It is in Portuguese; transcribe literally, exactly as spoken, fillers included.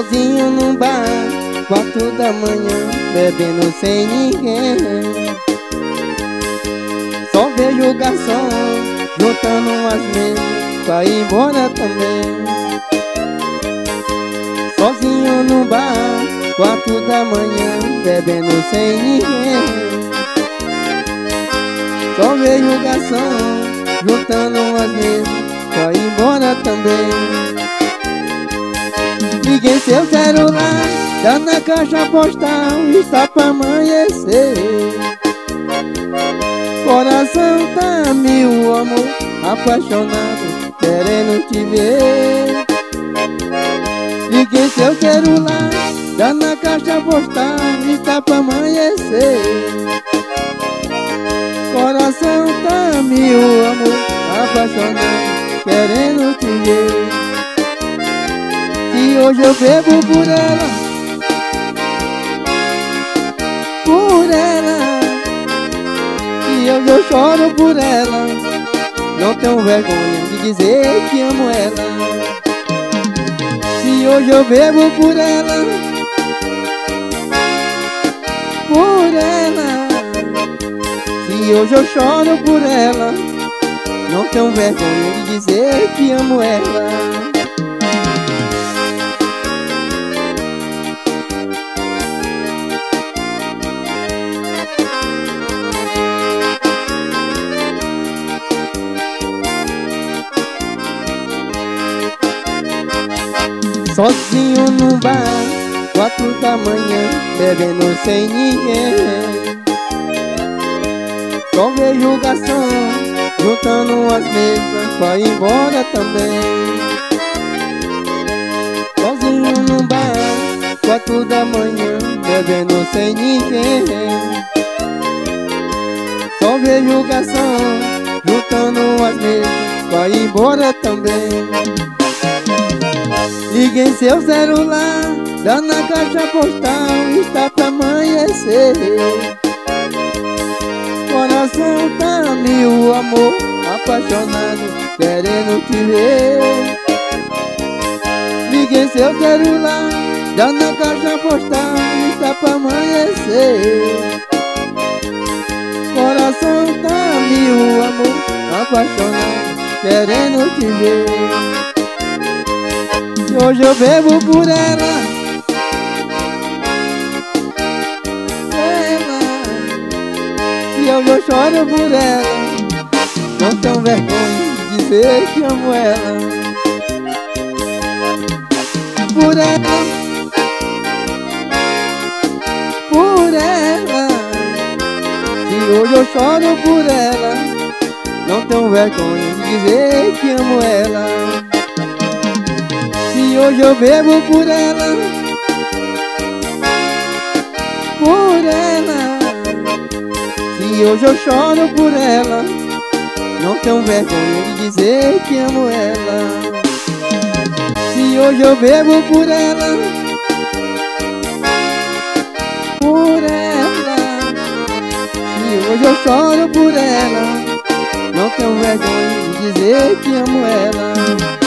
sozinho num bar, quatro da manhã, bebendo sem ninguém. Só vejo o garçom juntando as mesas pra ir embora também. Sozinho num bar, quatro da manhã, bebendo sem ninguém. Só vejo o garçom juntando as mesas pra ir embora também. Liguei seu celular, tá na caixa postal, está pra amanhecer. Coração tá mil, amor, apaixonado, querendo te ver. Liguei seu celular, tá na caixa postal, está pra amanhecer. Coração tá mil, amor, apaixonado, querendo te ver. Se hoje eu bebo por ela, por ela, e hoje eu choro por ela, não tenho vergonha de dizer que amo ela. Se hoje eu bebo por ela, por ela, se hoje eu choro por ela, não tenho vergonha de dizer que amo ela. Sozinho num bar, quatro da manhã, bebendo sem ninguém. Só vejo o garçom juntando as mesas pra ir embora também. Sozinho num bar, quatro da manhã, bebendo sem ninguém. Só vejo o garçom juntando as mesas pra ir embora também. Liguei seu celular, tá na caixa postal, está pra amanhecer. Coração tá mil, amor, apaixonado, querendo te ver. Liguei seu celular, tá na caixa postal, está pra amanhecer. Coração tá mil, amor, apaixonado, querendo te ver. Hoje eu bebo por ela, ela, e hoje eu choro por ela, não tenho vergonha de dizer que amo ela. Por ela, por ela, e hoje eu choro por ela, não tenho vergonha de dizer que amo ela. Se hoje eu bebo por ela, por ela, se hoje eu choro por ela, não tenho vergonha de dizer que amo ela. Se hoje eu bebo por ela, por ela, se hoje eu choro por ela, não tenho vergonha de dizer que amo ela.